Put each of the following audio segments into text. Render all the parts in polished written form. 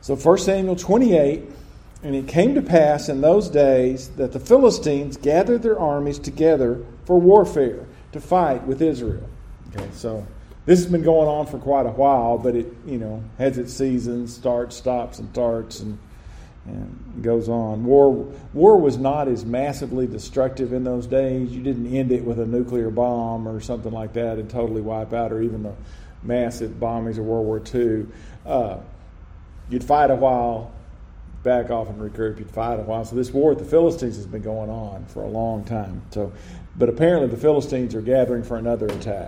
So 1 Samuel 28, and it came to pass in those days that the Philistines gathered their armies together for warfare to fight with Israel. Okay, so this has been going on for quite a while, but it, has its seasons, starts, stops, and starts, and goes on. War was not as massively destructive in those days. You didn't end it with a nuclear bomb or something like that and totally wipe out, or even the massive bombings of World War II. You'd fight a while, back off and regroup. You'd fight a while. So this war with the Philistines has been going on for a long time. But apparently the Philistines are gathering for another attack.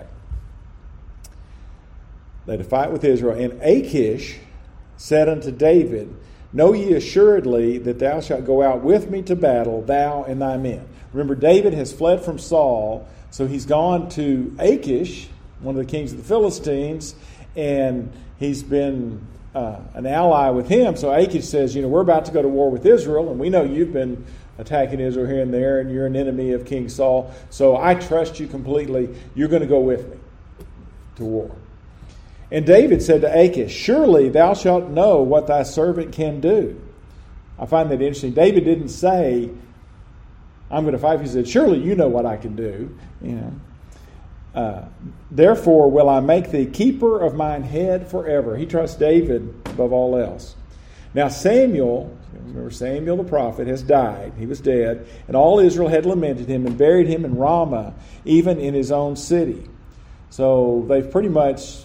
They had to fight with Israel. And Achish said unto David, Know ye assuredly that thou shalt go out with me to battle, thou and thy men. Remember, David has fled from Saul, so he's gone to Achish, one of the kings of the Philistines, and he's been an ally with him. So Achish says, we're about to go to war with Israel, and we know you've been attacking Israel here and there, and you're an enemy of King Saul, so I trust you completely. You're going to go with me to war. And David said to Achish, Surely thou shalt know what thy servant can do. I find that interesting. David didn't say, I'm going to fight. He said, Surely you know what I can do. Therefore will I make thee keeper of mine head forever. He trusts David above all else. Now Samuel the prophet has died. He was dead. And all Israel had lamented him and buried him in Ramah, even in his own city. So they've pretty much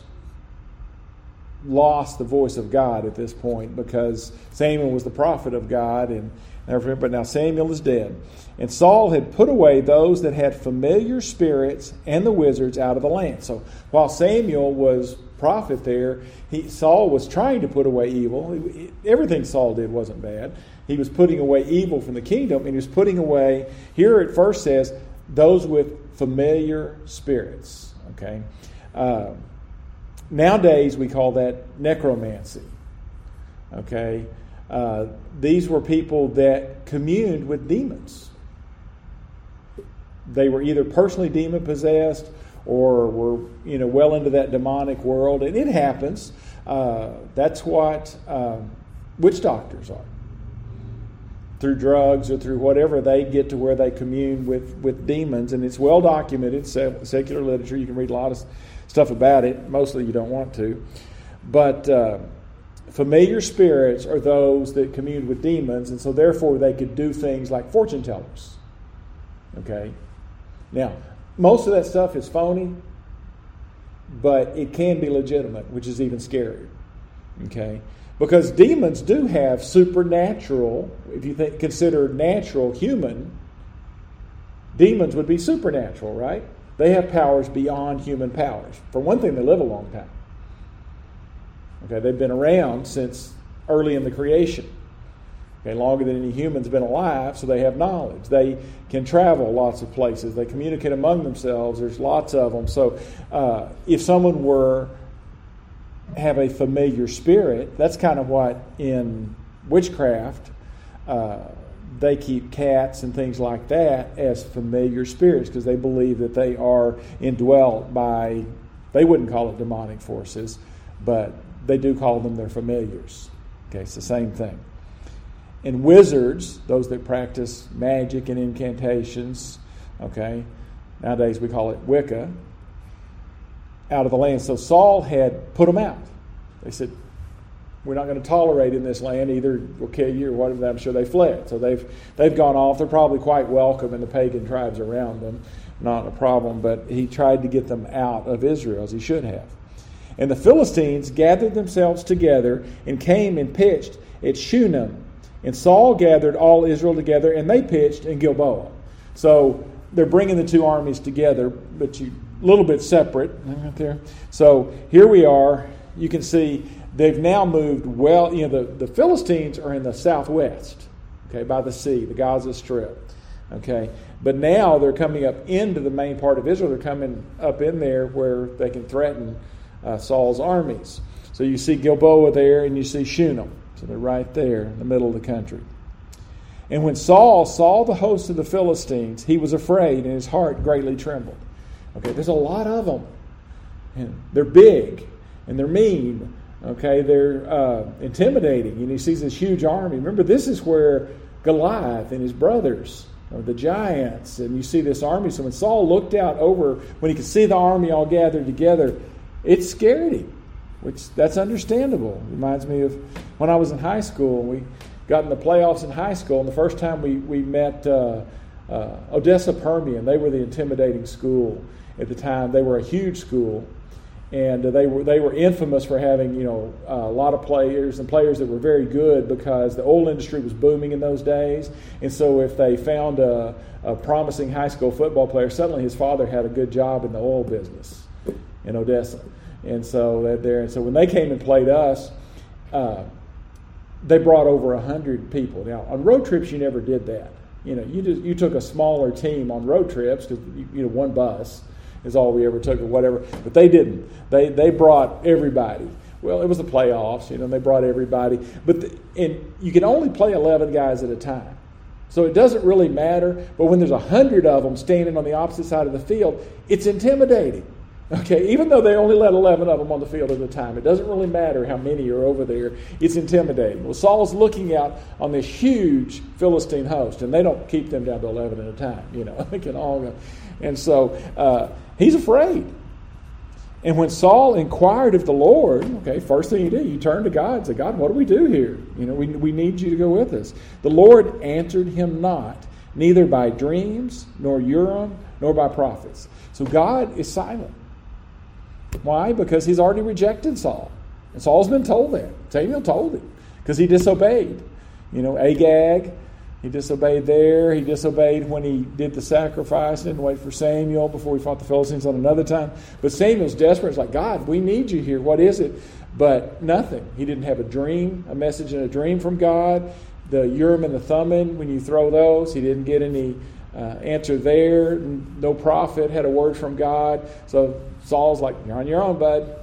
lost the voice of God at this point, because Samuel was the prophet of God, but now Samuel is dead. And Saul had put away those that had familiar spirits and the wizards out of the land. So while Samuel was prophet there, Saul was trying to put away evil. Everything Saul did wasn't bad. He was putting away evil from the kingdom, and he was putting away, here it first says, those with familiar spirits. Okay? Nowadays we call that necromancy. Okay? These were people that communed with demons. They were either personally demon-possessed or were, well into that demonic world. And it happens. That's what witch doctors are. Through drugs or through whatever, they get to where they commune with demons. And it's well documented, secular literature. You can read a lot of stuff about it. Mostly you don't want to. But familiar spirits are those that commune with demons, and so therefore they could do things like fortune tellers. Okay? Now, most of that stuff is phony, but it can be legitimate, which is even scarier. Okay? Because demons do have supernatural, if you consider natural human, demons would be supernatural, right? They have powers beyond human powers. For one thing, they live a long time. Okay, they've been around since early in the creation. Okay, longer than any human's been alive, so they have knowledge. They can travel lots of places. They communicate among themselves. There's lots of them. So if someone have a familiar spirit, that's kind of what in witchcraft they keep cats and things like that as familiar spirits, because they believe that they are indwelt by, they wouldn't call it demonic forces, but they do call them their familiars. Okay, it's the same thing. And wizards, those that practice magic and incantations, okay, nowadays we call it Wicca, out of the land. So Saul had put them out. They said, we're not going to tolerate in this land, either we'll kill you or whatever. I'm sure they fled. So they've gone off. They're probably quite welcome in the pagan tribes around them. Not a problem, but he tried to get them out of Israel, as he should have. And the Philistines gathered themselves together and came and pitched at Shunem. And Saul gathered all Israel together, and they pitched in Gilboa. So they're bringing the two armies together, but a little bit separate right there. So here we are. You can see they've now moved well. The Philistines are in the southwest, okay, by the sea, the Gaza Strip. Okay, but now they're coming up into the main part of Israel. They're coming up in there where they can threaten Saul's armies. So you see Gilboa there, and you see Shunem. So they're right there in the middle of the country. And when Saul saw the host of the Philistines, he was afraid, and his heart greatly trembled. Okay, there's a lot of them. And they're big, and they're mean, Okay, they're intimidating, and he sees this huge army. Remember, this is where Goliath and his brothers, or the giants, and you see this army. So when Saul looked out over, when he could see the army all gathered together, it scared him, which that's understandable. It reminds me of when I was in high school. We got in the playoffs in high school, and the first time we met Odessa Permian. They were the intimidating school at the time. They were a huge school. And they were infamous for having, a lot of players and players that were very good because the oil industry was booming in those days. And so if they found a promising high school football player, suddenly his father had a good job in the oil business in Odessa. And so when they came and played us, they brought over 100 people. Now on road trips, you never did that. You took a smaller team on road trips because one bus is all we ever took or whatever. But they didn't. They brought everybody. Well, it was the playoffs, they brought everybody. And you can only play 11 guys at a time. So it doesn't really matter. But when there's 100 of them standing on the opposite side of the field, it's intimidating. Okay, even though they only let 11 of them on the field at a time, it doesn't really matter how many are over there. It's intimidating. Well, Saul's looking out on this huge Philistine host, and they don't keep them down to 11 at a time. They can all go. And so he's afraid. And when Saul inquired of the Lord, first thing you do, you turn to God and say, God, what do we do here? We need you to go with us. The Lord answered him not, neither by dreams, nor Urim, nor by prophets. So God is silent. Why? Because he's already rejected Saul. And Saul's been told that. Samuel told him because he disobeyed. Agag, he disobeyed there. He disobeyed when he did the sacrifice. Didn't wait for Samuel before he fought the Philistines on another time. But Samuel's desperate. It's like, God, we need you here. What is it? But nothing. He didn't have a message in a dream from God. The Urim and the Thummim, when you throw those, he didn't get any answer there. No prophet had a word from God. So Saul's like, you're on your own, bud.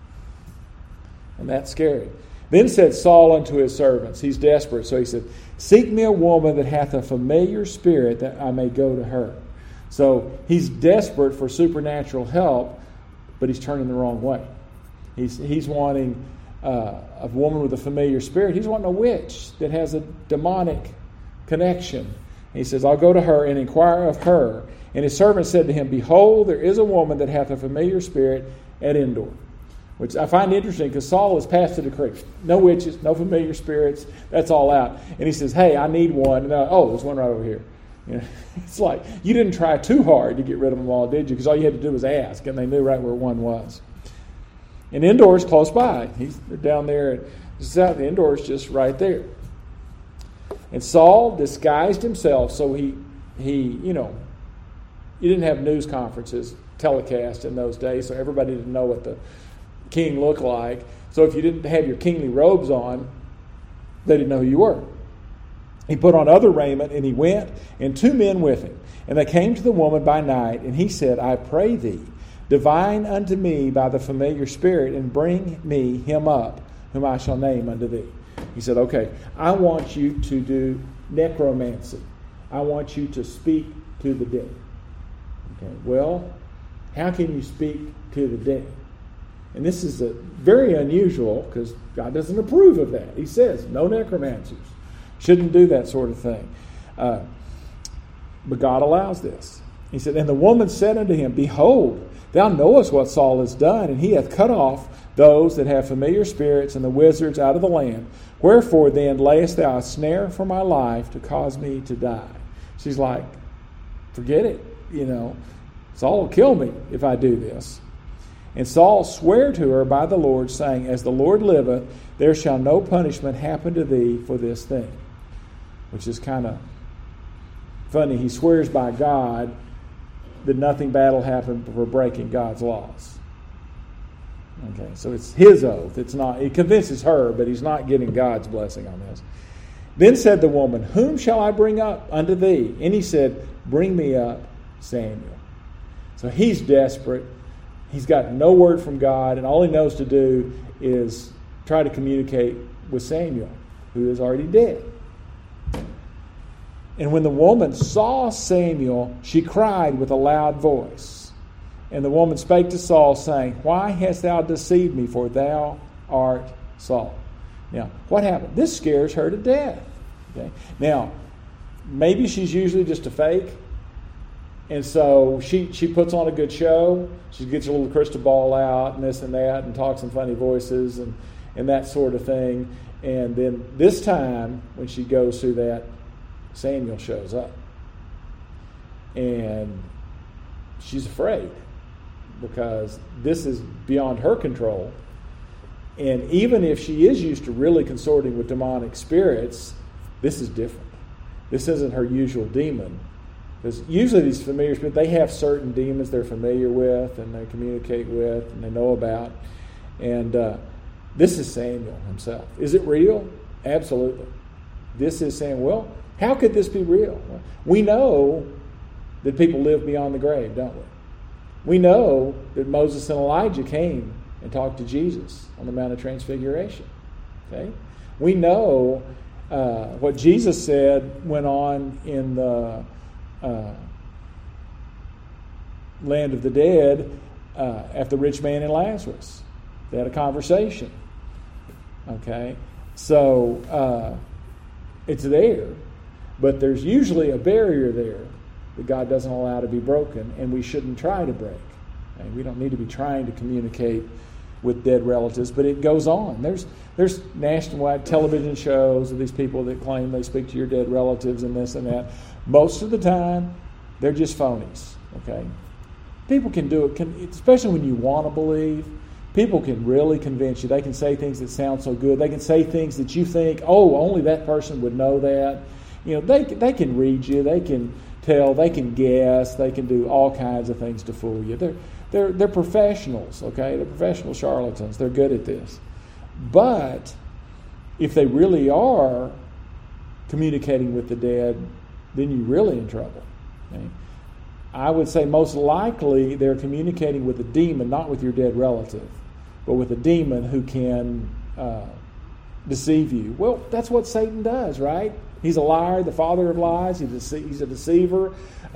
And that's scary. Then said Saul unto his servants, he's desperate, so he said, seek me a woman that hath a familiar spirit, that I may go to her. So he's desperate for supernatural help, but he's turning the wrong way. He's wanting a woman with a familiar spirit. He's wanting a witch that has a demonic connection. And he says, I'll go to her and inquire of her. And his servant said to him, behold, there is a woman that hath a familiar spirit at Endor. Which I find interesting because Saul has passed a decree. No witches, no familiar spirits. That's all out. And he says, hey, I need one. And there's one right over here. It's like you didn't try too hard to get rid of them all, did you? Because all you had to do was ask, and they knew right where one was. And Endor is close by. They're down there. The Endor is just right there. And Saul disguised himself so he you didn't have news conferences telecast in those days, so everybody didn't know what the king looked like. So if you didn't have your kingly robes on, they didn't know who you were. He put on other raiment, and he went, and 2 men with him. And they came to the woman by night, and he said, I pray thee, divine unto me by the familiar spirit, and bring me him up, whom I shall name unto thee. He said, okay, I want you to do necromancy. I want you to speak to the dead. Okay, well, how can you speak to the dead? And this is very unusual because God doesn't approve of that. He says, no necromancers. Shouldn't do that sort of thing. But God allows this. He said, and the woman said unto him, behold, thou knowest what Saul has done, and he hath cut off those that have familiar spirits and the wizards out of the land. Wherefore then layest thou a snare for my life to cause me to die? She's like, forget it. Saul will kill me if I do this. And Saul sware to her by the Lord, saying, as the Lord liveth, there shall no punishment happen to thee for this thing. Which is kind of funny. He swears by God that nothing bad will happen for breaking God's laws. Okay, so it's his oath. It convinces her, but he's not getting God's blessing on this. Then said the woman, whom shall I bring up unto thee? And he said, bring me up Samuel. So he's desperate. He's got no word from God, and all he knows to do is try to communicate with Samuel, who is already dead. And when the woman saw Samuel, she cried with a loud voice. And the woman spake to Saul, saying, why hast thou deceived me? For thou art Saul? Now, what happened? This scares her to death. Okay? Now, maybe she's usually just a fake, and so she puts on a good show. She gets a little crystal ball out and this and that and talks in funny voices and that sort of thing. And then this time, when she goes through that, Samuel shows up. And she's afraid because this is beyond her control. And even if she is used to really consorting with demonic spirits, this is different. This isn't her usual demon. Because usually these familiar spirits, they have certain demons they're familiar with and they communicate with and they know about. And this is Samuel himself. Is it real? Absolutely. This is Samuel. Well, how could this be real? We know that people live beyond the grave, don't we? We know that Moses and Elijah came and talked to Jesus on the Mount of Transfiguration. Okay? We know what Jesus said went on in the land of the dead after the rich man and Lazarus. They had a conversation. Okay? So it's there, but there's usually a barrier there that God doesn't allow to be broken, and we shouldn't try to break. Okay? We don't need to be trying to communicate with dead relatives, but it goes on. There's nationwide television shows of these people that claim they speak to your dead relatives and this and that. Most of the time, they're just phonies. Okay, people can do it, especially when you want to believe. People can really convince you. They can say things that sound so good. They can say things that you think, oh, only that person would know that. You know, they can read you. They can tell. They can guess. They can do all kinds of things to fool you. They're professionals, okay? They're professional charlatans. They're good at this. But if they really are communicating with the dead, then you're really in trouble. Okay? I would say most likely they're communicating with a demon, not with your dead relative, but with a demon who can deceive you. Well, that's what Satan does, right? He's a liar, the father of lies. He's a deceiver.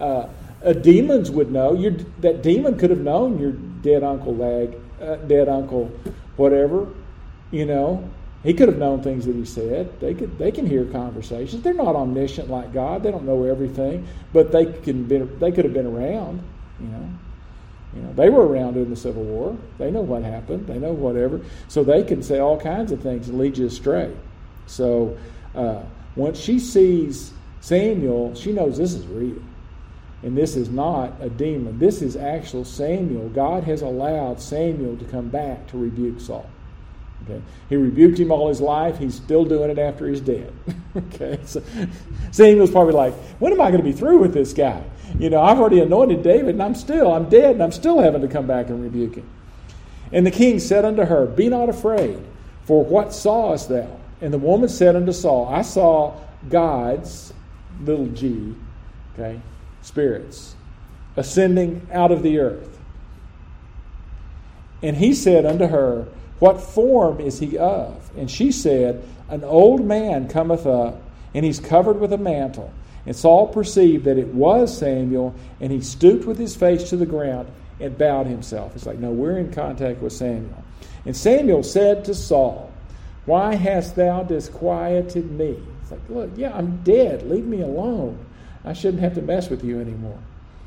Demons would know. That demon could have known your dead uncle, dead uncle, whatever. You know, he could have known things that he said. They can hear conversations. They're not omniscient like God. They don't know everything, but they could have been around. You know, they were around during the Civil War. They know what happened. They know whatever. So they can say all kinds of things and lead you astray. So once she sees Samuel, she knows this is real. And this is not a demon. This is actual Samuel. God has allowed Samuel to come back to rebuke Saul. Okay? He rebuked him all his life. He's still doing it after he's dead. Okay? So Samuel's probably like, when am I going to be through with this guy? You know, I've already anointed David, and I'm dead, and I'm still having to come back and rebuke him. And the king said unto her, Be not afraid, for what sawest thou? And the woman said unto Saul, I saw gods, little g, okay, spirits, ascending out of the earth. And he said unto her, What form is he of? And she said, An old man cometh up, and he's covered with a mantle. And Saul perceived that it was Samuel, and he stooped with his face to the ground and bowed himself. It's like, no, we're in contact with Samuel. And Samuel said to Saul, Why hast thou disquieted me? It's like, look, yeah, I'm dead. Leave me alone. I shouldn't have to mess with you anymore.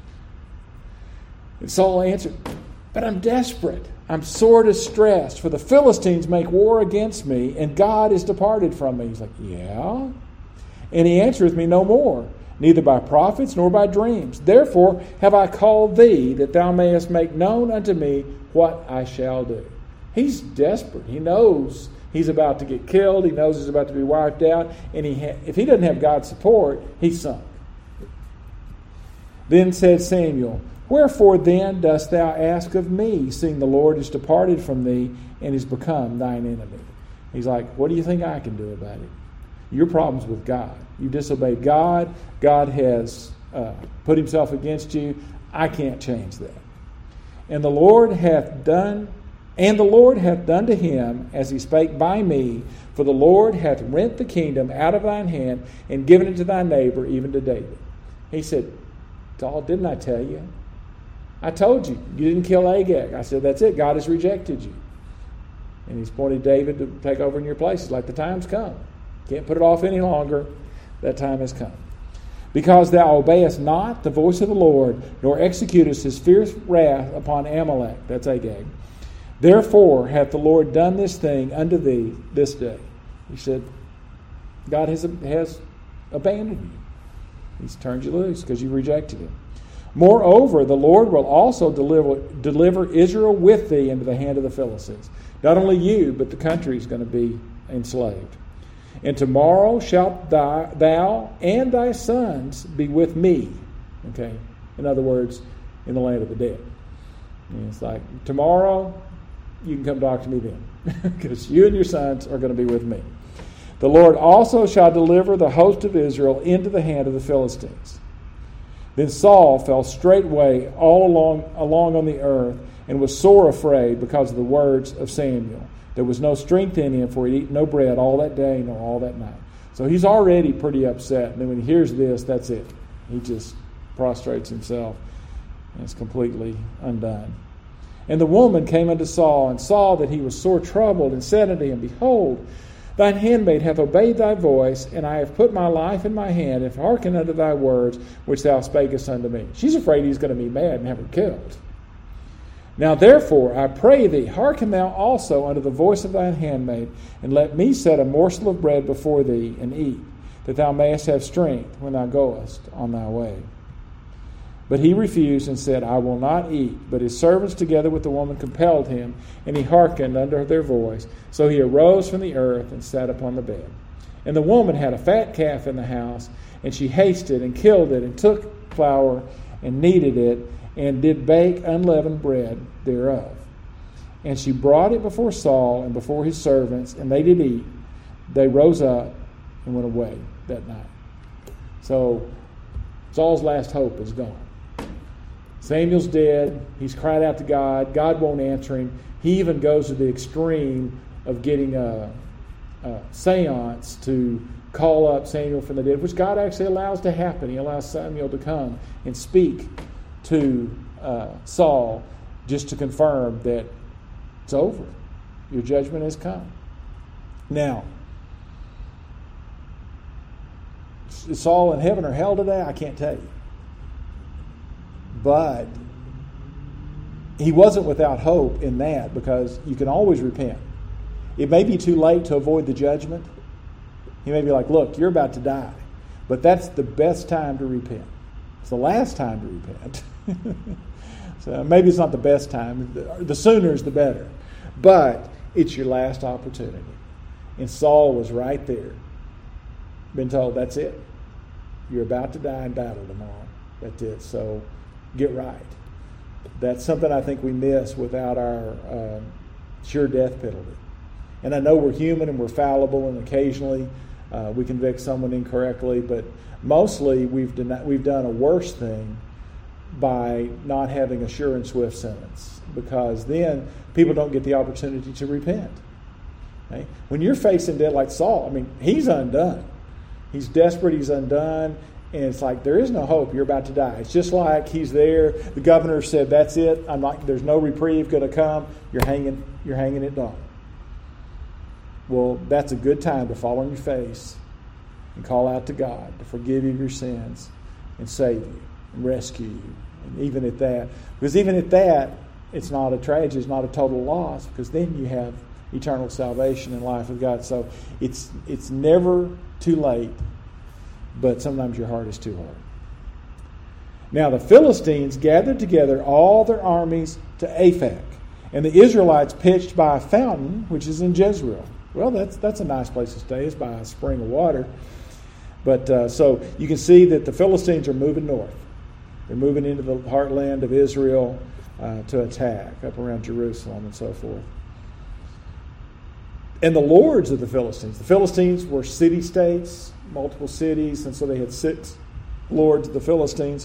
And Saul answered, But I'm desperate. I'm sore distressed, for the Philistines make war against me, and God is departed from me. He's like, yeah? And he answereth me no more, neither by prophets nor by dreams. Therefore have I called thee, that thou mayest make known unto me what I shall do. He's desperate. He knows he's about to get killed. He knows he's about to be wiped out. And if he doesn't have God's support, he's sunk. Then said Samuel, Wherefore then dost thou ask of me, seeing the Lord is departed from thee and is become thine enemy? He's like, what do you think I can do about it? Your problem's with God. You disobeyed God. God has put himself against you. I can't change that. And the Lord hath done to him as he spake by me, for the Lord hath rent the kingdom out of thine hand and given it to thy neighbor, even to David. He said, Saul, didn't I tell you? I told you. You didn't kill Agag. I said, that's it. God has rejected you. And he's appointed David to take over in your place. He's like, the time's come. Can't put it off any longer. That time has come. Because thou obeyest not the voice of the Lord, nor executest his fierce wrath upon Amalek. That's Agag. Therefore hath the Lord done this thing unto thee this day. He said, God has abandoned you. He's turned you loose because you rejected him. Moreover, the Lord will also deliver Israel with thee into the hand of the Philistines. Not only you, but the country is going to be enslaved. And tomorrow shalt thou and thy sons be with me. Okay? In other words, in the land of the dead. And it's like, tomorrow, you can come talk to me then. Because you and your sons are going to be with me. The Lord also shall deliver the host of Israel into the hand of the Philistines. Then Saul fell straightway all along on the earth, and was sore afraid because of the words of Samuel. There was no strength in him, for he had eaten no bread all that day nor all that night. So he's already pretty upset. And then when he hears this, that's it. He just prostrates himself and is completely undone. And the woman came unto Saul, and saw that he was sore troubled, and said unto him, Behold, thine handmaid hath obeyed thy voice, and I have put my life in my hand, and hearkened unto thy words, which thou spakest unto me. She's afraid he's going to be mad and have her killed. Now therefore, I pray thee, hearken thou also unto the voice of thine handmaid, and let me set a morsel of bread before thee, and eat, that thou mayest have strength when thou goest on thy way. But he refused and said, I will not eat. But his servants together with the woman compelled him, and he hearkened unto their voice. So he arose from the earth and sat upon the bed. And the woman had a fat calf in the house, and she hasted and killed it, and took flour and kneaded it, and did bake unleavened bread thereof. And she brought it before Saul and before his servants, and they did eat. They rose up and went away that night. So Saul's last hope is gone. Samuel's dead. He's cried out to God. God won't answer him. He even goes to the extreme of getting a seance to call up Samuel from the dead, which God actually allows to happen. He allows Samuel to come and speak to Saul just to confirm that it's over. Your judgment has come. Now, is Saul in heaven or hell today? I can't tell you. But he wasn't without hope in that, because you can always repent. It may be too late to avoid the judgment. He may be like, look, you're about to die. But that's the best time to repent. It's the last time to repent. So maybe it's not the best time. The sooner is the better. But it's your last opportunity. And Saul was right there. Been told, that's it. You're about to die in battle tomorrow. That's it. So get right. That's something I think we miss without our sure death penalty. And I know we're human and we're fallible, and occasionally we convict someone incorrectly, but mostly we've done a worse thing by not having a sure and swift sentence, because then people don't get the opportunity to repent. Okay? When you're facing death like Saul, I mean, he's undone. He's desperate, he's undone, and it's like there is no hope. You're about to die. It's just like he's there. The governor said, that's it. There's no reprieve going to come. You're hanging it down. Well, that's a good time to fall on your face and call out to God to forgive you of your sins and save you and rescue you. And even at that, because even at that, it's not a tragedy, it's not a total loss, because then you have eternal salvation and life with God. So it's never too late, but sometimes your heart is too hard. Now the Philistines gathered together all their armies to Aphek, and the Israelites pitched by a fountain which is in Jezreel. Well, that's a nice place to stay. It's by a spring of water. But so you can see that the Philistines are moving north. They're moving into the heartland of Israel to attack up around Jerusalem and so forth. And the lords of the Philistines were city-states, multiple cities, and so they had 6 lords of the Philistines.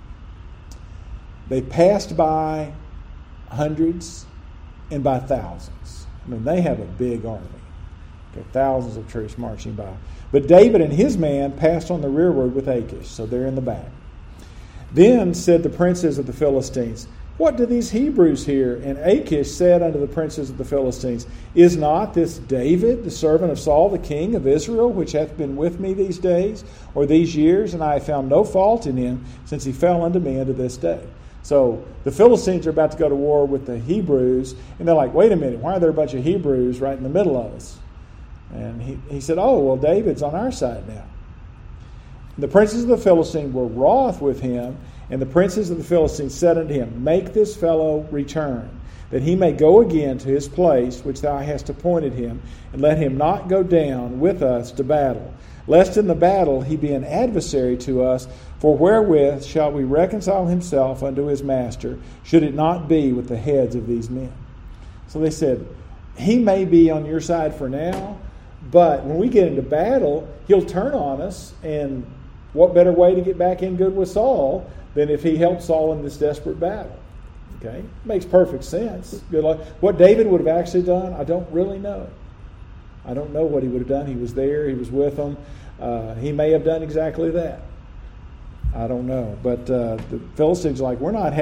They passed by hundreds and by thousands. I mean, they have a big army. Okay, thousands of troops marching by. But David and his man passed on the rearward with Achish, so they're in the back. Then said the princes of the Philistines, What do these Hebrews hear? And Achish said unto the princes of the Philistines, Is not this David, the servant of Saul, the king of Israel, which hath been with me these days, or these years, and I have found no fault in him, since he fell unto me unto this day? So the Philistines are about to go to war with the Hebrews, and they're like, wait a minute, why are there a bunch of Hebrews right in the middle of us? And he said, oh, well, David's on our side now. And the princes of the Philistines were wroth with him, and the princes of the Philistines said unto him, Make this fellow return, that he may go again to his place which thou hast appointed him, and let him not go down with us to battle, lest in the battle he be an adversary to us, for wherewith shall we reconcile himself unto his master, should it not be with the heads of these men? So they said, he may be on your side for now, but when we get into battle, he'll turn on us, and what better way to get back in good with Saul than if he helped Saul in this desperate battle? Okay, makes perfect sense. Good luck. What David would have actually done, I don't really know. I don't know what he would have done. He was there. He was with them. He may have done exactly that. I don't know. But the Philistines are like,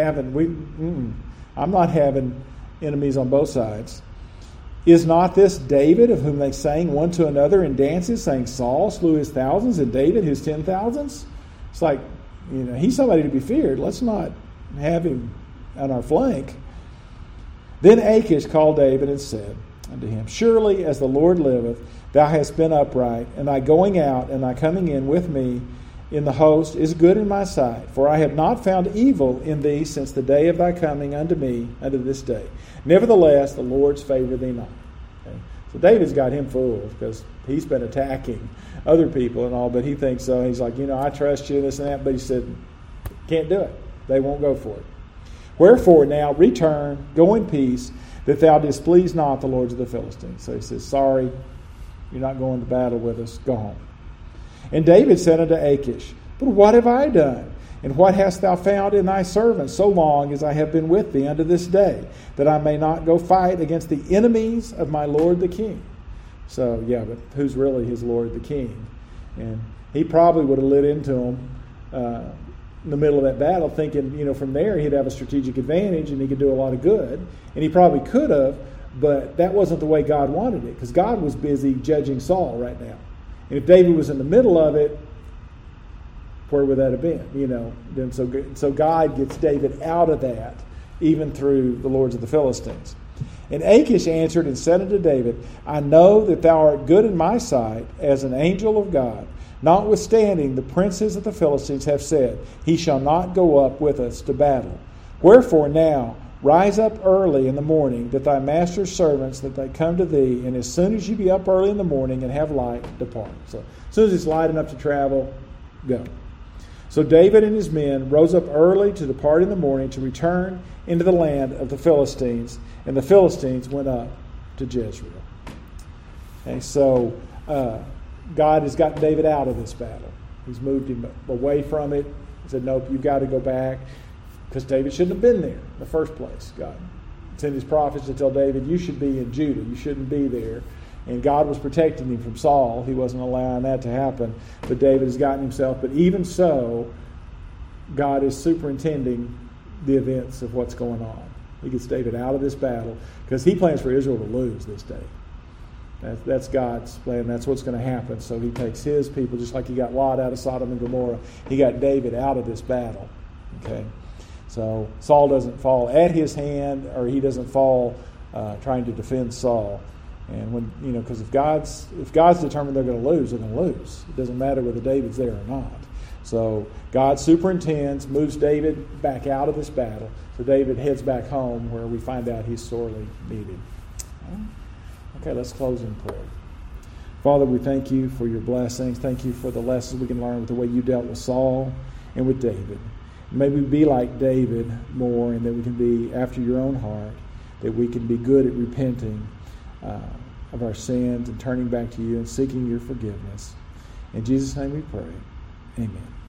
I'm not having enemies on both sides. Is not this David, of whom they sang one to another in dances, saying Saul slew his thousands and David his 10,000s? It's like, he's somebody to be feared. Let's not have him on our flank. Then Achish called David and said unto him, Surely as the Lord liveth, thou hast been upright, and thy going out and thy coming in with me in the host is good in my sight. For I have not found evil in thee since the day of thy coming unto me unto this day. Nevertheless, the Lord's favor thee not. Okay? So David's got him fooled because he's been attacking other people and all, but he thinks so. He's like, I trust you, this and that. But he said, can't do it. They won't go for it. Wherefore now return, go in peace, that thou displease not the lords of the Philistines. So he says, sorry, you're not going to battle with us. Go home. And David said unto Achish, But what have I done? And what hast thou found in thy servant so long as I have been with thee unto this day, that I may not go fight against the enemies of my lord the king? So, yeah, but who's really his lord the king? And he probably would have lit into him in the middle of that battle, thinking, from there he'd have a strategic advantage and he could do a lot of good. And he probably could have, but that wasn't the way God wanted it, because God was busy judging Saul right now. And if David was in the middle of it, where would that have been? Then so God gets David out of that, even through the lords of the Philistines. And Achish answered and said unto David, I know that thou art good in my sight as an angel of God. Notwithstanding, the princes of the Philistines have said, He shall not go up with us to battle. Wherefore now rise up early in the morning, that thy master's servants, that they come to thee, and as soon as you be up early in the morning and have light, depart. So as soon as it's light enough to travel, go. So David and his men rose up early to depart in the morning to return into the land of the Philistines, and the Philistines went up to Jezreel. Okay, so God has gotten David out of this battle. He's moved him away from it. He said, nope, you've got to go back, because David shouldn't have been there in the first place. God sent his prophets to tell David, you should be in Judah. You shouldn't be there. And God was protecting him from Saul. He wasn't allowing that to happen. But David has gotten himself. But even so, God is superintending the events of what's going on. He gets David out of this battle because he plans for Israel to lose this day. That's God's plan. That's what's going to happen. So he takes his people, just like he got Lot out of Sodom and Gomorrah. He got David out of this battle. Okay, so Saul doesn't fall at his hand, or he doesn't fall trying to defend Saul. And when because if God's determined they're going to lose, they're going to lose. It doesn't matter whether David's there or not. So God superintends, moves David back out of this battle. So David heads back home, where we find out he's sorely needed. Okay, let's close in prayer. Father, we thank you for your blessings. Thank you for the lessons we can learn with the way you dealt with Saul and with David. May we be like David more, and that we can be after your own heart, that we can be good at repenting of our sins and turning back to you and seeking your forgiveness. In Jesus' name we pray. Amen.